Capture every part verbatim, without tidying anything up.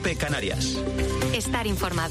COPE Canarias. Estar informado.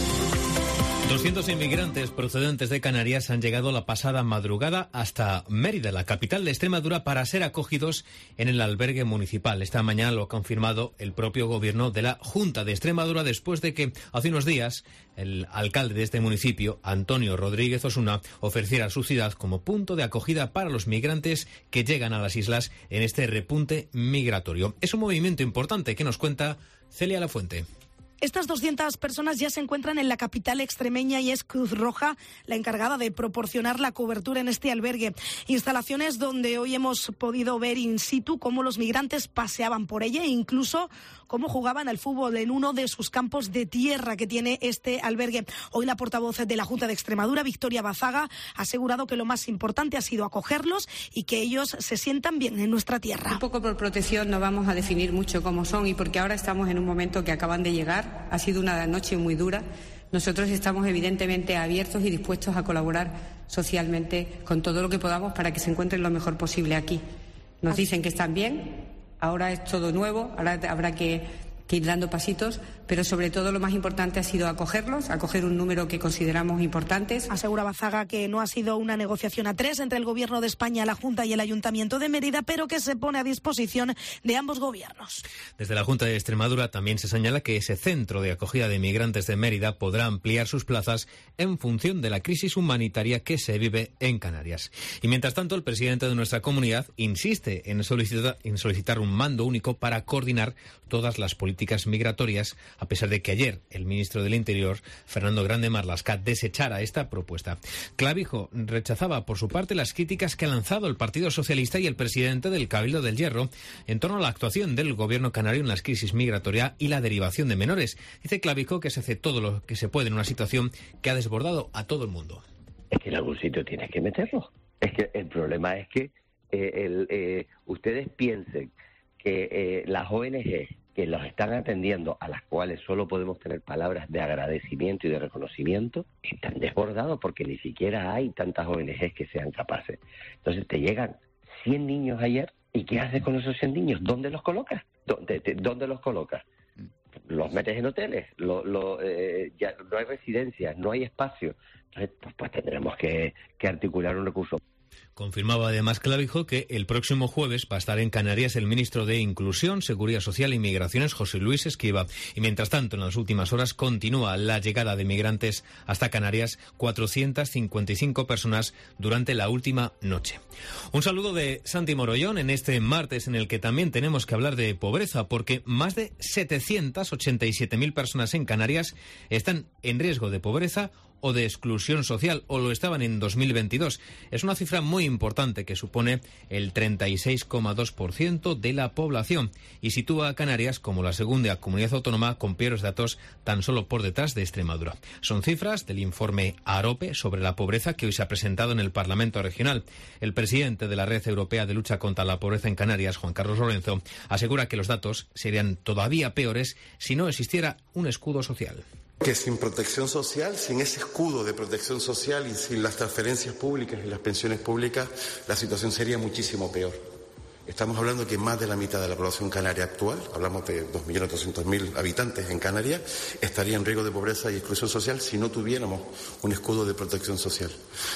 doscientos inmigrantes procedentes de Canarias han llegado la pasada madrugada hasta Mérida, la capital de Extremadura, para ser acogidos en el albergue municipal. Esta mañana lo ha confirmado el propio gobierno de la Junta de Extremadura, después de que hace unos días el alcalde de este municipio, Antonio Rodríguez Osuna, ofreciera su ciudad como punto de acogida para los migrantes que llegan a las islas en este repunte migratorio. Es un movimiento importante que nos cuenta Celia Lafuente. Estas doscientas personas ya se encuentran en la capital extremeña y es Cruz Roja la encargada de proporcionar la cobertura en este albergue. Instalaciones donde hoy hemos podido ver in situ cómo los migrantes paseaban por ella e incluso cómo jugaban al fútbol en uno de sus campos de tierra que tiene este albergue. Hoy la portavoz de la Junta de Extremadura, Victoria Bazaga, ha asegurado que lo más importante ha sido acogerlos y que ellos se sientan bien en nuestra tierra. Un poco por protección no vamos a definir mucho cómo son y porque ahora estamos en un momento que acaban de llegar. Ha sido una noche muy dura. Nosotros estamos evidentemente abiertos y dispuestos a colaborar socialmente con todo lo que podamos para que se encuentren lo mejor posible aquí. Nos dicen que están bien, ahora es todo nuevo, ahora habrá que, que ir dando pasitos, pero sobre todo lo más importante ha sido acogerlos, acoger un número que consideramos importantes. Asegura Bazaga que no ha sido una negociación a tres entre el Gobierno de España, la Junta y el Ayuntamiento de Mérida, pero que se pone a disposición de ambos gobiernos. Desde la Junta de Extremadura también se señala que ese centro de acogida de migrantes de Mérida podrá ampliar sus plazas en función de la crisis humanitaria que se vive en Canarias. Y mientras tanto, el presidente de nuestra comunidad insiste en solicitar, en solicitar un mando único para coordinar todas las políticas migratorias, a pesar de que ayer el ministro del Interior, Fernando Grande Marlaska, desechara esta propuesta. Clavijo rechazaba por su parte las críticas que ha lanzado el Partido Socialista y el presidente del Cabildo del Hierro en torno a la actuación del gobierno canario en la crisis migratoria y la derivación de menores. Dice Clavijo que se hace todo lo que se puede en una situación que ha desbordado a todo el mundo. Es que en algún sitio tienes que meterlo. Es que el problema es que eh, el, eh, ustedes piensen que eh, las O N G que los están atendiendo, a las cuales solo podemos tener palabras de agradecimiento y de reconocimiento, están desbordados porque ni siquiera hay tantas O N Ges que sean capaces. Entonces te llegan cien niños ayer, ¿y qué haces con esos cien niños? ¿Dónde los colocas? ¿Dónde, te, dónde los colocas? Los metes en hoteles, lo, lo, eh, ya no hay residencias, no hay espacio. Entonces pues, pues tendremos que, que articular un recurso. Confirmaba además Clavijo que el próximo jueves va a estar en Canarias el ministro de Inclusión, Seguridad Social y Migraciones, José Luis Esquiva. Y mientras tanto, en las últimas horas continúa la llegada de migrantes hasta Canarias, cuatrocientas cincuenta y cinco personas durante la última noche. Un saludo de Santi Morollón en este martes en el que también tenemos que hablar de pobreza, porque más de setecientas ochenta y siete mil personas en Canarias están en riesgo de pobreza o de exclusión social, o lo estaban en dos mil veintidós. Es una cifra muy importante que supone el treinta y seis coma dos por ciento de la población y sitúa a Canarias como la segunda comunidad autónoma con peores datos, tan solo por detrás de Extremadura. Son cifras del informe AROPE sobre la pobreza que hoy se ha presentado en el Parlamento Regional. El presidente de la Red Europea de Lucha contra la Pobreza en Canarias, Juan Carlos Lorenzo, asegura que los datos serían todavía peores si no existiera un escudo social. Que sin protección social, sin ese escudo de protección social y sin las transferencias públicas y las pensiones públicas, la situación sería muchísimo peor. Estamos hablando que más de la mitad de la población canaria actual, hablamos de dos millones doscientos mil habitantes en Canarias, estaría en riesgo de pobreza y exclusión social si no tuviéramos un escudo de protección social.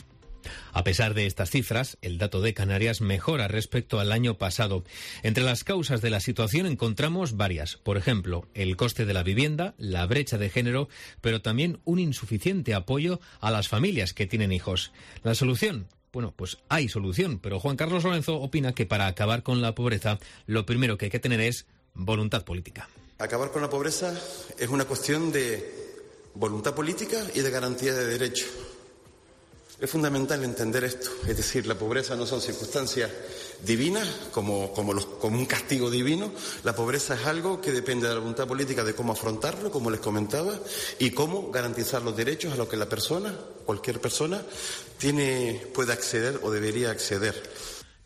A pesar de estas cifras, el dato de Canarias mejora respecto al año pasado. Entre las causas de la situación encontramos varias. Por ejemplo, el coste de la vivienda, la brecha de género, pero también un insuficiente apoyo a las familias que tienen hijos. ¿La solución? Bueno, pues hay solución, pero Juan Carlos Lorenzo opina que para acabar con la pobreza, lo primero que hay que tener es voluntad política. Acabar con la pobreza es una cuestión de voluntad política y de garantía de derechos. Es fundamental entender esto, es decir, la pobreza no son circunstancias divinas, como, como, los, como un castigo divino. La pobreza es algo que depende de la voluntad política de cómo afrontarlo, como les comentaba, y cómo garantizar los derechos a los que la persona, cualquier persona, tiene, puede acceder o debería acceder.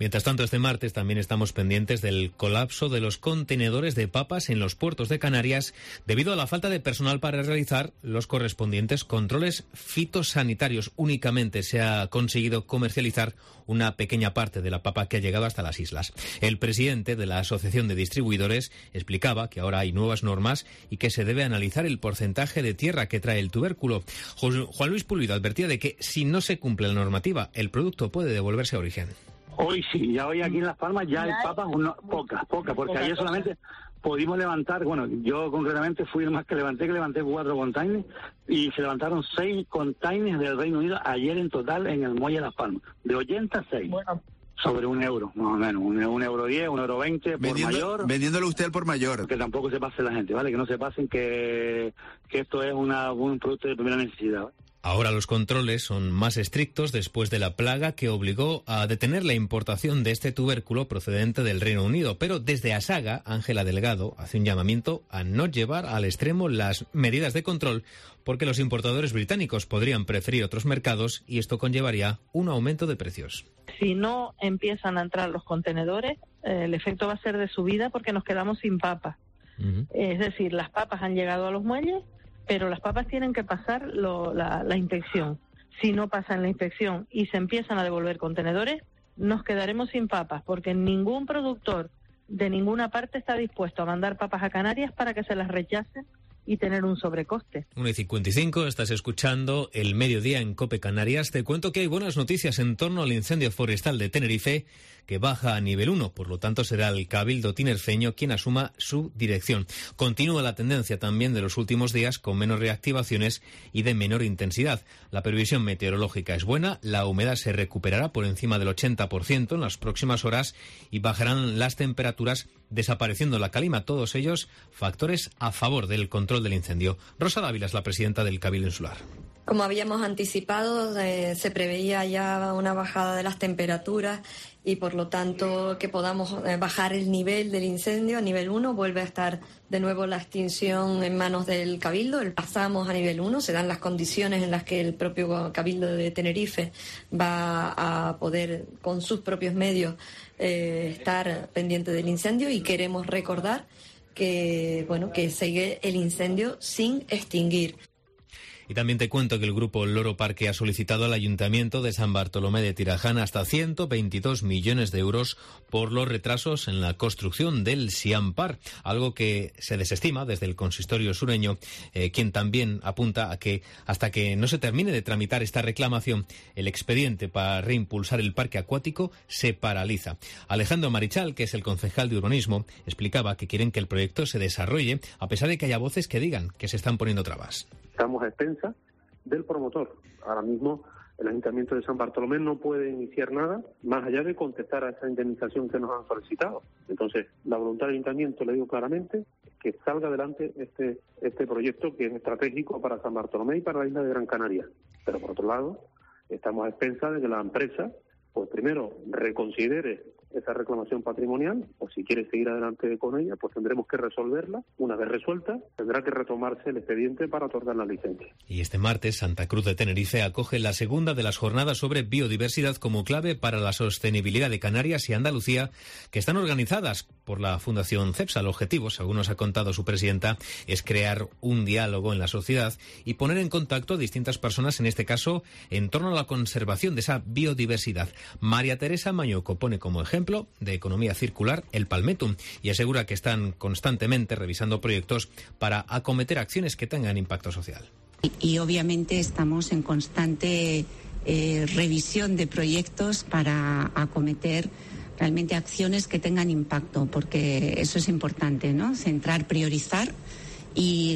Mientras tanto, este martes también estamos pendientes del colapso de los contenedores de papas en los puertos de Canarias debido a la falta de personal para realizar los correspondientes controles fitosanitarios. Únicamente se ha conseguido comercializar una pequeña parte de la papa que ha llegado hasta las islas. El presidente de la Asociación de Distribuidores explicaba que ahora hay nuevas normas y que se debe analizar el porcentaje de tierra que trae el tubérculo. Juan Luis Pulido advertía de que si no se cumple la normativa, el producto puede devolverse a origen. Hoy sí, ya hoy aquí en Las Palmas ya hay papas, no, pocas, pocas, porque ayer solamente pudimos levantar, bueno, yo concretamente fui el más que levanté, que levanté cuatro containers y se levantaron seis containers del Reino Unido ayer en total en el muelle de Las Palmas, de ochenta a seis. Bueno. Sobre un euro, más o menos, un, un euro diez, un euro veinte por Vendiendo, mayor. Vendiéndolo usted al por mayor. Que tampoco se pase la gente, ¿vale? Que no se pasen que, que esto es una, un producto de primera necesidad, ¿vale? Ahora los controles son más estrictos después de la plaga que obligó a detener la importación de este tubérculo procedente del Reino Unido. Pero desde Asaga, Ángela Delgado hace un llamamiento a no llevar al extremo las medidas de control porque los importadores británicos podrían preferir otros mercados y esto conllevaría un aumento de precios. Si no empiezan a entrar los contenedores, eh, el efecto va a ser de subida porque nos quedamos sin papas. Uh-huh. Es decir, las papas han llegado a los muelles, pero las papas tienen que pasar lo, la, la inspección. Si no pasan la inspección y se empiezan a devolver contenedores, nos quedaremos sin papas, porque ningún productor de ninguna parte está dispuesto a mandar papas a Canarias para que se las rechacen y tener un sobrecoste. una y cincuenta y cinco, estás escuchando El Mediodía en COPE Canarias. Te cuento que hay buenas noticias en torno al incendio forestal de Tenerife, que baja a nivel uno, por lo tanto será el Cabildo tinerfeño quien asuma su dirección. Continúa la tendencia también de los últimos días con menos reactivaciones y de menor intensidad. La previsión meteorológica es buena, la humedad se recuperará por encima del ochenta por ciento en las próximas horas y bajarán las temperaturas, desapareciendo la calima. Todos ellos factores a favor del control del incendio. Rosa Dávila es la presidenta del Cabildo Insular. Como habíamos anticipado, eh, se preveía ya una bajada de las temperaturas y por lo tanto que podamos eh, bajar el nivel del incendio a nivel uno. Vuelve a estar de nuevo la extinción en manos del Cabildo. El pasamos a nivel uno, se dan las condiciones en las que el propio Cabildo de Tenerife va a poder con sus propios medios eh, estar pendiente del incendio y queremos recordar que, bueno, que sigue el incendio sin extinguir. Y también te cuento que el grupo Loro Parque ha solicitado al Ayuntamiento de San Bartolomé de Tirajana hasta ciento veintidós millones de euros por los retrasos en la construcción del Siampar, algo que se desestima desde el consistorio sureño, eh, quien también apunta a que hasta que no se termine de tramitar esta reclamación, el expediente para reimpulsar el parque acuático se paraliza. Alejandro Marichal, que es el concejal de urbanismo, explicaba que quieren que el proyecto se desarrolle a pesar de que haya voces que digan que se están poniendo trabas. Estamos a expensas del promotor. Ahora mismo el Ayuntamiento de San Bartolomé no puede iniciar nada más allá de contestar a esa indemnización que nos han solicitado. Entonces, la voluntad del Ayuntamiento, le digo claramente, que salga adelante este este proyecto que es estratégico para San Bartolomé y para la isla de Gran Canaria. Pero por otro lado, estamos a expensas de que la empresa, pues primero, reconsidere esa reclamación patrimonial, o si quiere seguir adelante con ella, pues tendremos que resolverla. Una vez resuelta, tendrá que retomarse el expediente para otorgar la licencia. Y este martes, Santa Cruz de Tenerife acoge la segunda de las jornadas sobre biodiversidad como clave para la sostenibilidad de Canarias y Andalucía, que están organizadas por la Fundación CEPSA. El objetivo, según nos ha contado su presidenta, es crear un diálogo en la sociedad y poner en contacto a distintas personas, en este caso, en torno a la conservación de esa biodiversidad. María Teresa Mañuco pone como ejemplo de economía circular el Palmetum y asegura que están constantemente revisando proyectos para acometer acciones que tengan impacto social. Y, y obviamente estamos en constante eh, revisión de proyectos para acometer realmente acciones que tengan impacto, porque eso es importante, ¿no? Centrar, priorizar y,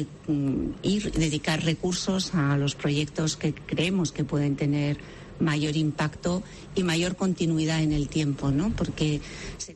y dedicar recursos a los proyectos que creemos que pueden tener mayor impacto y mayor continuidad en el tiempo, ¿no? Porque se...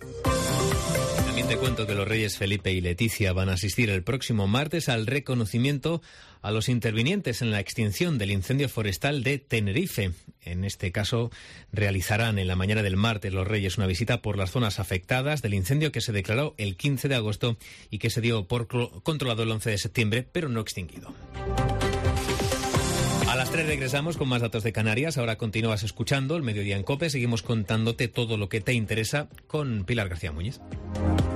También te cuento que los reyes Felipe y Leticia van a asistir el próximo martes al reconocimiento a los intervinientes en la extinción del incendio forestal de Tenerife. En este caso, realizarán en la mañana del martes los reyes una visita por las zonas afectadas del incendio que se declaró el quince de agosto y que se dio por controlado el once de septiembre, pero no extinguido. A las tres regresamos con más datos de Canarias. Ahora continúas escuchando el Mediodía en COPE. Seguimos contándote todo lo que te interesa con Pilar García Muñiz.